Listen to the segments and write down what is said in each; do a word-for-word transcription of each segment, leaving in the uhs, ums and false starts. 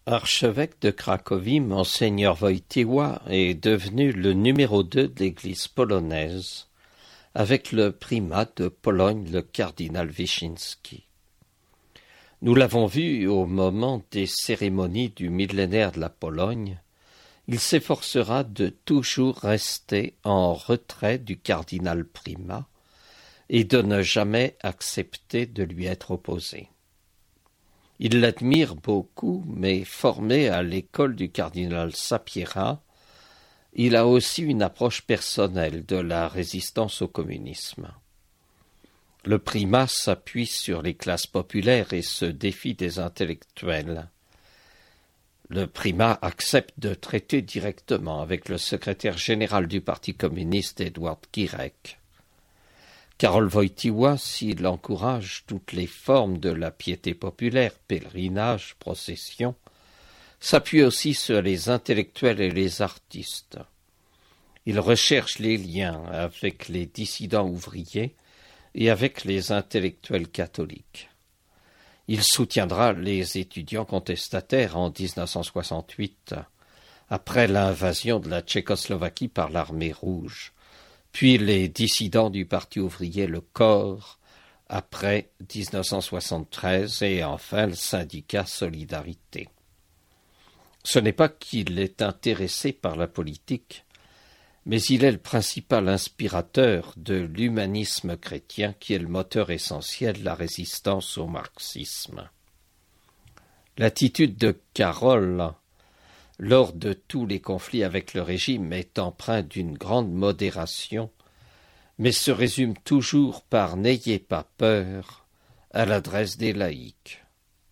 Archevêque de Cracovie, Monseigneur Wojtyła est devenu le numéro deux de l'Église polonaise, avec le primat de Pologne, le cardinal Wyszynski. Nous l'avons vu au moment des cérémonies du millénaire de la Pologne. Il s'efforcera de toujours rester en retrait du cardinal primat et de ne jamais accepter de lui être opposé. Il l'admire beaucoup, mais formé à l'école du cardinal Sapieha, il a aussi une approche personnelle de la résistance au communisme. Le primat s'appuie sur les classes populaires et se défie des intellectuels. Le primat accepte de traiter directement avec le secrétaire général du Parti communiste, Edward Gierek. Karol Wojtyła, s'il encourage toutes les formes de la piété populaire, pèlerinage, procession, s'appuie aussi sur les intellectuels et les artistes. Il recherche les liens avec les dissidents ouvriers et avec les intellectuels catholiques. Il soutiendra les étudiants contestataires en dix-neuf cent soixante-huit, après l'invasion de la Tchécoslovaquie par l'armée rouge, puis les dissidents du Parti ouvrier, le Corps, après dix-neuf cent soixante-treize, et enfin le syndicat Solidarité. Ce n'est pas qu'il est intéressé par la politique, mais il est le principal inspirateur de l'humanisme chrétien qui est le moteur essentiel de la résistance au marxisme. L'attitude de Karol lors de tous les conflits avec le régime est empreinte d'une grande modération, mais se résume toujours par « n'ayez pas peur » à l'adresse des laïcs.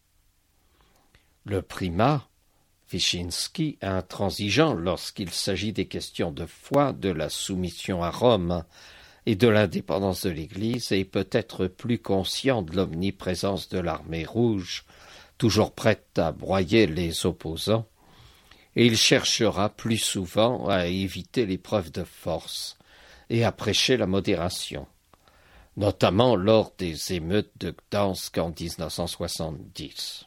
Le primat, Wyszynski, intransigeant lorsqu'il s'agit des questions de foi, de la soumission à Rome et de l'indépendance de l'Église, est peut-être plus conscient de l'omniprésence de l'armée rouge, toujours prête à broyer les opposants, et il cherchera plus souvent à éviter les preuves de force et à prêcher la modération, notamment lors des émeutes de Gdansk en dix-neuf cent soixante-dix.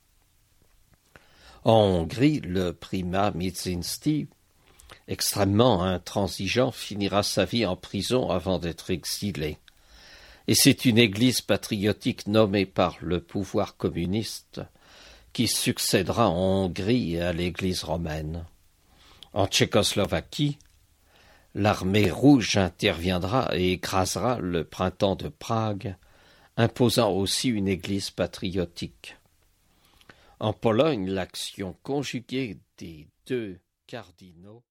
En Hongrie, le primat Myczynski, extrêmement intransigeant, finira sa vie en prison avant d'être exilé. Et c'est une église patriotique nommée par le pouvoir communiste qui succédera en Hongrie à l'Église romaine. En Tchécoslovaquie, l'armée rouge interviendra et écrasera le printemps de Prague, imposant aussi une Église patriotique. En Pologne, l'action conjuguée des deux cardinaux